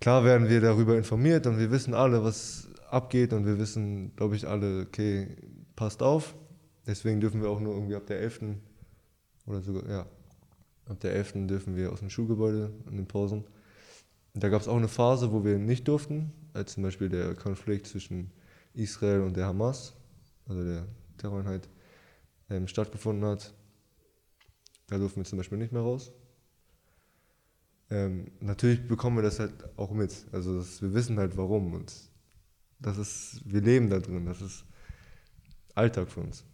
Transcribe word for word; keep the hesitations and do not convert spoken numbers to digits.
klar werden wir darüber informiert und wir wissen alle, was abgeht und wir wissen, glaube ich, alle, okay, passt auf. Deswegen dürfen wir auch nur irgendwie ab der elften oder sogar, ja, ab der elften dürfen wir aus dem Schulgebäude in den Pausen. Und da gab es auch eine Phase, wo wir nicht durften, als zum Beispiel der Konflikt zwischen Israel und der Hamas, also der Terroreinheit, ähm, stattgefunden hat. Da durften wir zum Beispiel nicht mehr raus. Ähm, natürlich bekommen wir das halt auch mit. Also das, wir wissen halt warum und das ist, wir leben da drin, das ist Alltag für uns.